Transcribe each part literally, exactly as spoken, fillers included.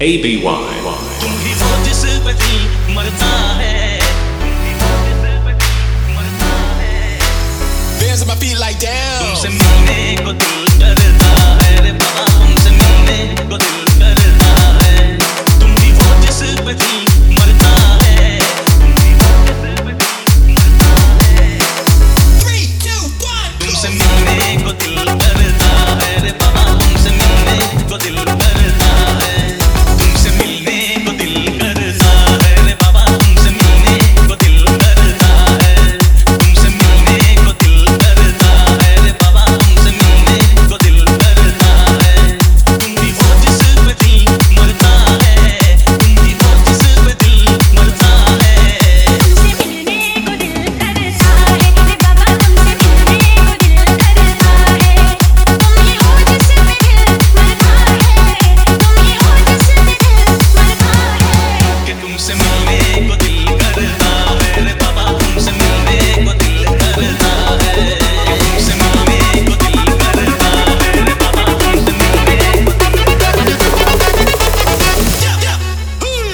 A B Y. तुम ही हो जिस पे दिल मरता है, Bands on my feet like damn. तुमसे मिलने को दिल करता है रे बाबा, तुमसे मिलने को दिल करता है। तुम ही हो जिस पे दिल मरता है, तुम ही हो जिस पे दिल मरता है। Three, two, one. तुमसे मिलने को दिल करता है रे बाबा, तुमसे मिलने को दिल करता है। तुमसे मिलने को दिल करता है रे बाबा, तुमसे मिलने को दिल करता है। तुमसे मिलने को दिल करता है रे बाबा, तुमसे मिलने को दिल करता है। तुम ही हो जिस पे दिल मरता है, तुम ही हो जिस पे दिल मरता है। तुमसे मिलने को दिल करता है रे बाबा, तुमसे मिलने को दिल करता है। तुम ही हो जिस पे दिल मरता है, तुम ही हो जिस पे दिल मरता है। कि तुमसे मिलने को दिल करता है रे बाबा, तुमसे मिलने को दिल करता है। कि तुमसे मिलने को दिल करता है रे बाबा, तुमसे मिलने को दिल करता है। Yeah, yeah. Hmm.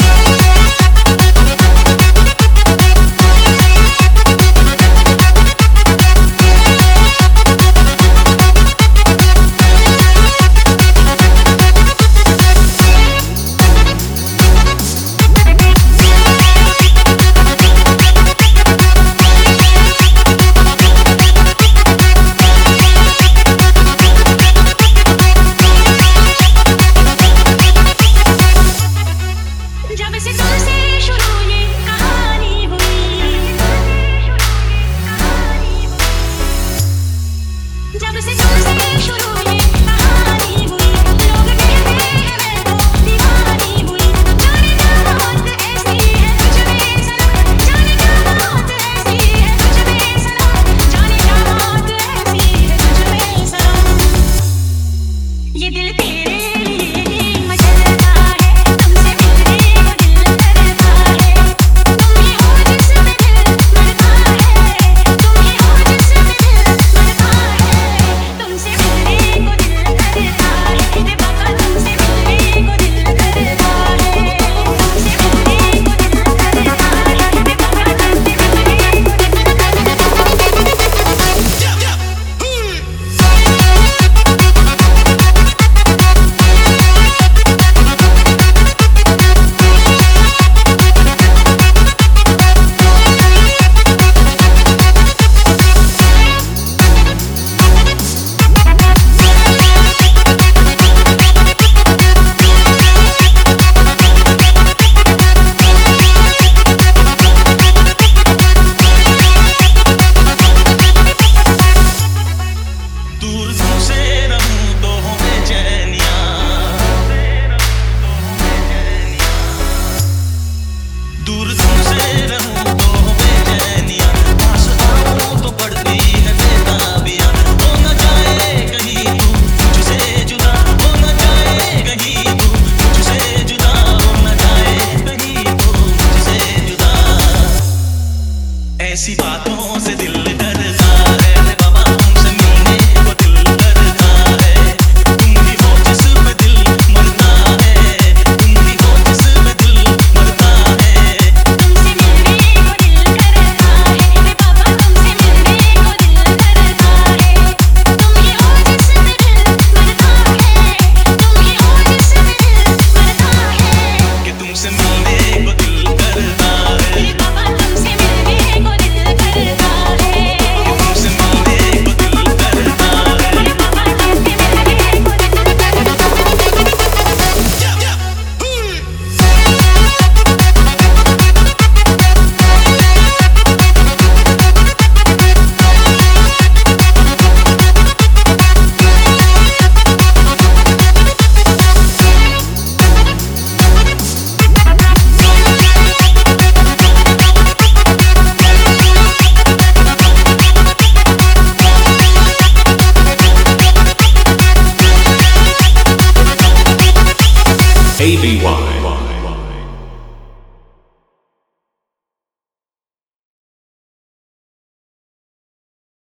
जब से तुमसे शुरू ये कहानी हुई, जब से तुमसे शुरू ये कहानी हुई, लोग कहते हैं मैं तो दीवानी हुई। जाने क्या बात ऐसी है तुझ में सनम, जाने क्या बात ऐसी है तुझ में सनम, जाने क्या बात ऐसी है तुझ में सनम। ये दिल तेरे लिए ही मचलता है, तुमसे मिलने को दिल करता है। तुम ही हो जिस पे दिल मरता है, तुम ही हो जिस पे दिल मरता है। तुमसे मिलने को दिल करता है रे बाबा, तुमसे मिलने को दिल करता है। तुमसे मिलने को दिल करता है रे बाबा, तुमसे मिलने को दिल करता है। Yeah, yeah. Hmm. दूर तुमसे रहूं तो हो बेचैनियां, दूर तुमसे रहूं तो हो बेचैनियां। पास आऊं तो पड़ती है बेताबियां। हो न जाए कहीं तू मुझसे जुदा, हो न जाए कहीं तू मुझसे जुदा, हो न जाए कहीं तू मुझसे जुदा। ऐसी बातों से दिल डरता है रे बाबा, तुमसे मिलने को दिल करता है। तुम ही हो जिस पे दिल मरता है, तुम ही हो जिस पे दिल मरता है। तुमसे मिलने को दिल करता है रे बाबा, तुमसे मिलने को दिल करता है। तुम ही हो जिस पे दिल मरता है, तुम ही हो जिस पे दिल मरता है। कि तुमसे मिलने को दिल करता है रे बाबा, तुमसे मिलने को दिल करता है। तुमसे मिलने को दिल करता है। रे बाबा, तुमसे मिलने को दिल करता है। Yeah, yeah. Hmm. A B Y.